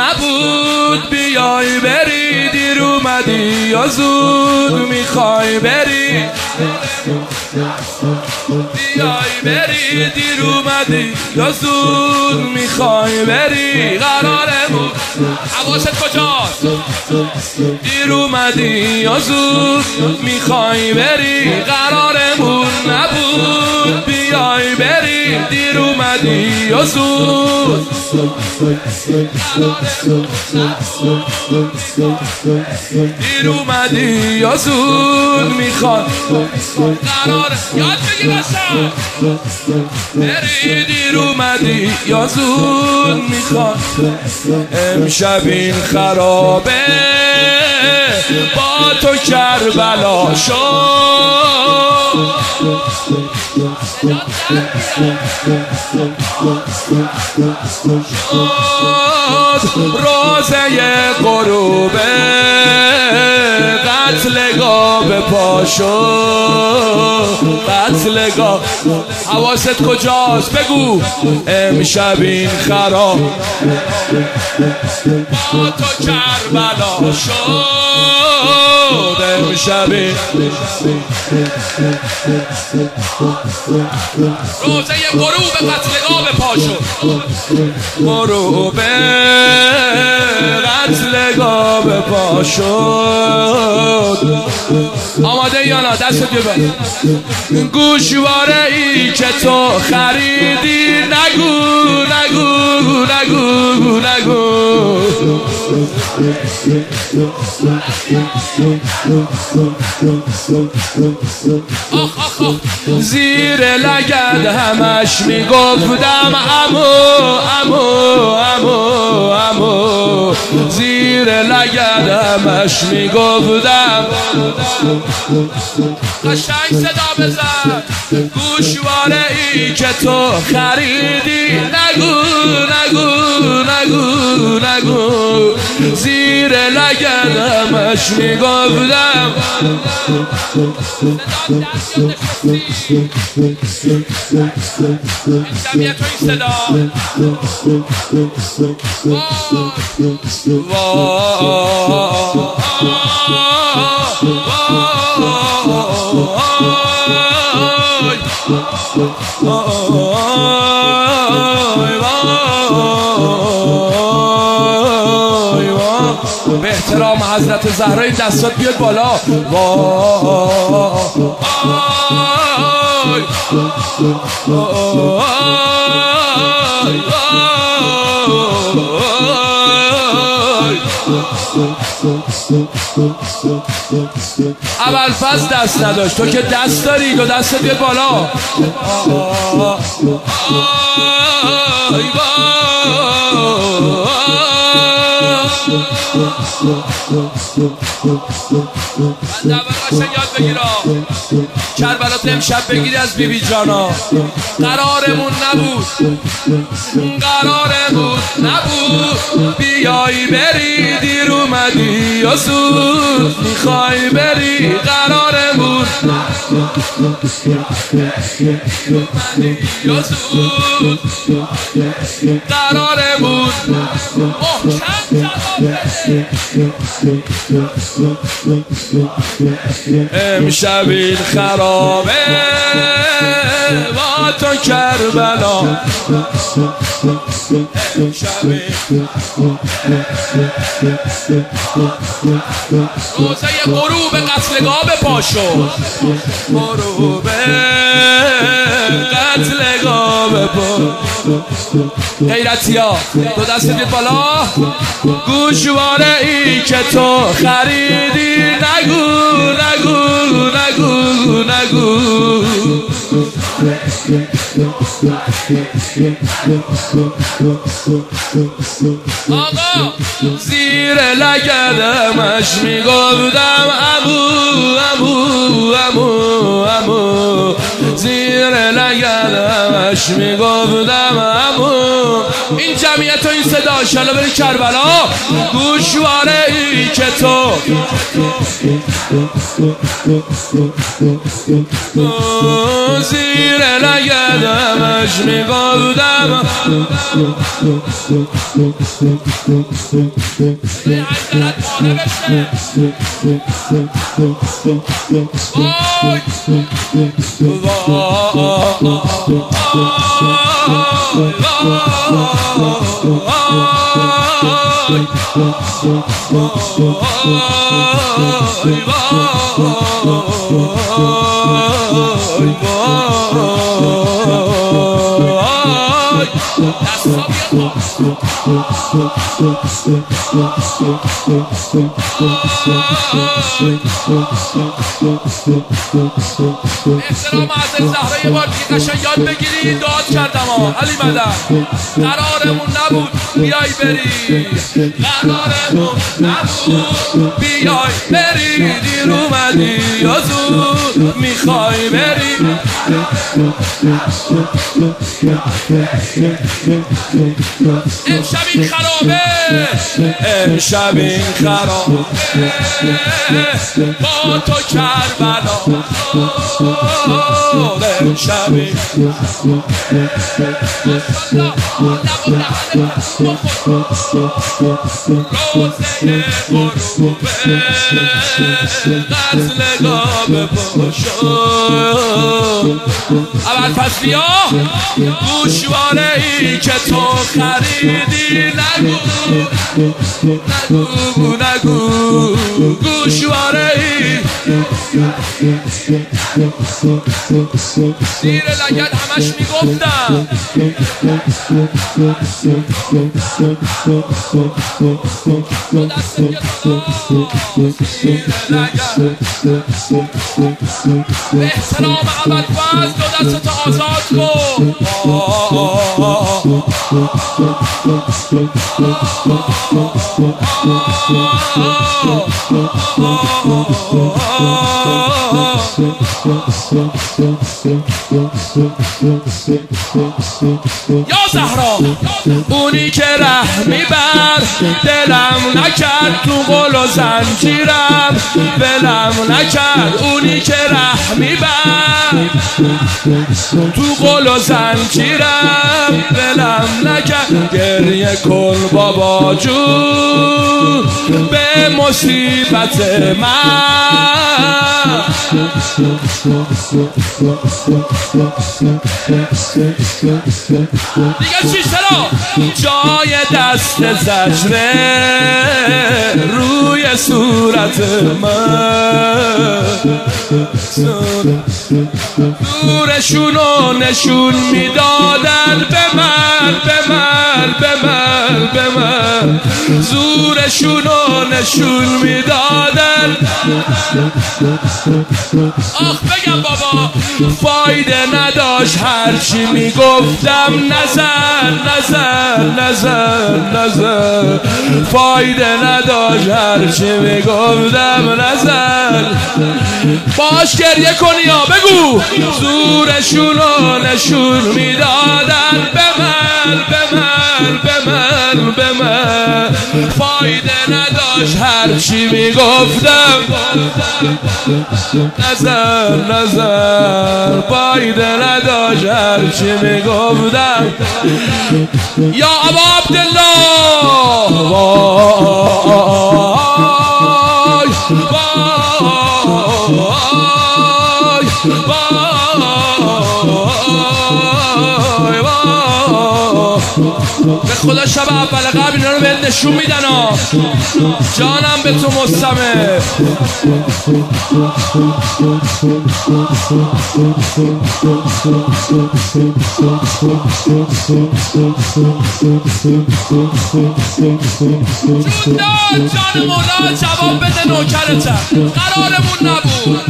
نبود بیای بری، دیر اومدی یا زود میخوای بری، بیای بری دیر اومدی یا زود میخوای بری. قرارمون حواست کجاست؟ دیر اومدی یا زود میخوای بری، قرارمون نبود بیای بری، دیر اومدی یا زود. دیر اومدی یا زود میخوای، قرار یاد بگی باشم بری، دیر اومدی یا زود میخوای. امشب این خرابه با تو کربلا شد، روزه غروبه قتلگاه به پا شد، قتلگاه. حواست کجاست؟ بگو. امشب این خراب با تو کربلا شد، امشب روزه غروب قتلگاه به پا شد، غروب قتلگاه به پا شد. آماده یا نه؟ دست دیگه. گوشواره ای که تو خریدی نگو نگو نگو نگو، زیر لگد همش میگفتم امو امو امو امو، زیر لگد همش میگفتم. قشنگ صدا بزن. گوشواره ای که تو خریدی نگو نگو نگو نگو، زیر لگد همش میگفتم. شبیه تو این صدا. به احترام حضرت زهرا این دستات بیاد بالا. ابوالفضل دست نداشت، تو که دست داری، دو دست بیاد بالا. من اول قشنگ یاد بگیرم کربلات امشب بگیری از بی بی جانا. قرارمون نبود، قرارمون نبود بیای بری، دیر اومدی یا زود میخوای بری. قرارمون یا زود، قرارمون امشب این خرابه با تو کربلا، روزه غروب قتلگاه به پا شد، غروب قتلگاه به پا. غیرتیا دو دست بیاد بالا. گوشواره ای که تو خریدی نگو نگو نگو نگو، آقا زیر لگدمش میگفتم امو امو امو امو، زیر لگدمش میگفتم امو این جمعیت و این صدا انشالله بری کربلا گوشواره ای که تو زیر لگدمش میگفتم احترام حضرت زهرا یه بار دیگه قشنگ یاد بگیری دعا کردم علی مدد قرارمون نبود بیای بری قرارمون نبود بیای بری دیر اومدی یا زود میخوای بری امشب این خرابه امشب این خرابه با تو کربلا امشب این روزه غروبه غزل گابه باشد اول فصلی ها گوشواره ای که تو خریدی نگو گوشواره ای زیر لگد همش میگفتم به احترام عبد باز دو دست تو آزاد کن یا زهرا اونی که رحمی بر دلم نکرد تو قل و زنجیرم بلم نکرد اونی که رحمی بر تو قل و زنجیرم بلم نکرد گریه کن بابا جون به مصیبت من دیگه چی چرا جای دست زجره روی صورت من نورشونو نشون میدادن به من زورشونو نشون میدادن آخ بگم بابا فایده نداشت هرچی میگفتم نزن فایده نداشت هرچی میگفتم نزن باش گریه کنی یا بگو زورشونو نشون میدادن به من فایده نداشت هرچی میگفتم نزن فایده نداشت هرچی میگفتم یا ابا عبدالله به خدا شب اول قبل اینا رو بهت نشون میدن جانم به تو مستمه جان مولا جواب بده نوکرتم قرارمون نبود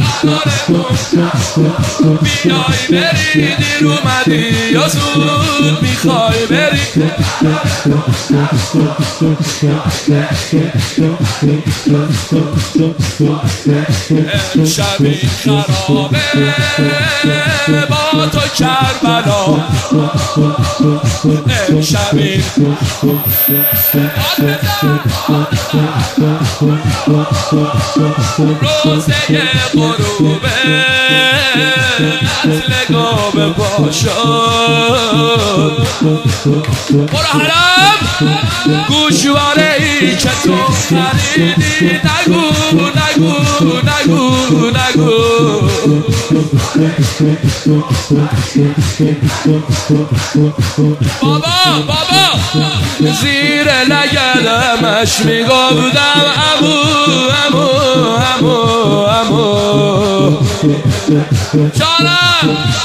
بیای بری دیر اومدی یا زود میخوای بری امشبی خرابه با تو کربلا امشبی روزه غروبه اصل گابه باشد برو حرم گوشواره ای که تو خریدی نگو نگو نگو نگو بابا زیر لگدمش میگفتم امو امو امو امو جانم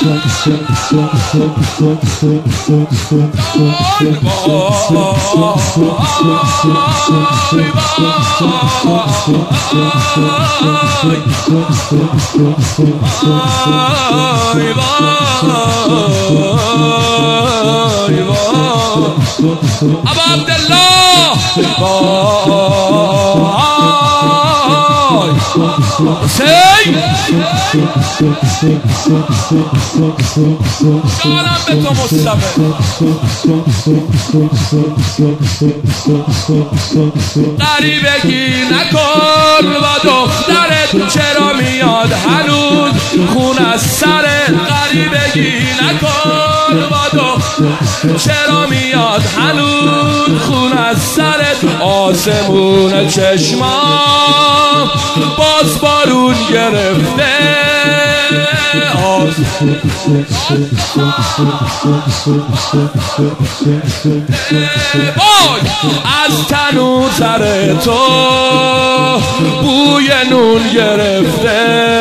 ابا عبدالله حسین جانم به تو مصطفی غریبگی نکن با دخترت چرا میاد هنوز خون از سرت غریبگی نکن با دخترت چرا میاد هنوز خون از سرت آسمون چشمام باز بارون گرفته از تنور سر تو بوی نون گرفته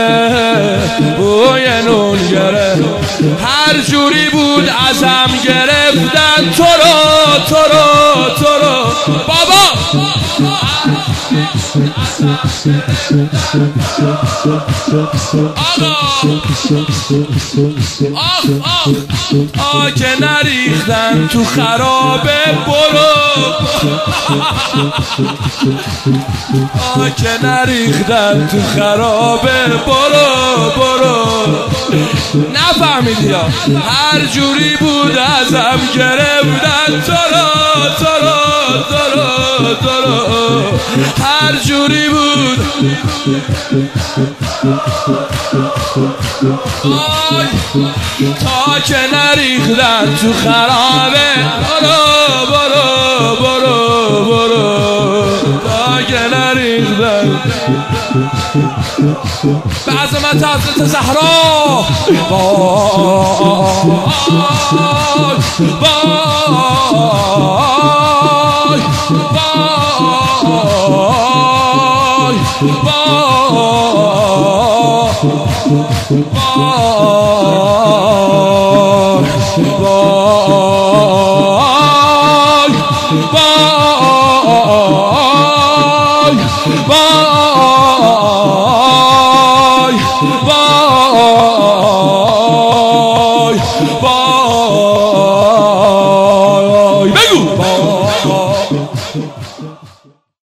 بوی نون گرفته هر جوری بود ازم گرفتن تو رو بابا که نریختن تو خرابه برو که نریختن تو خرابه برو نفهمیدی هر جوری بود ازم گرفتن تو رو هر جوری بود تا که نریختن تو خرابه برو تا که نریختن به عظمت حضرت زهرا وای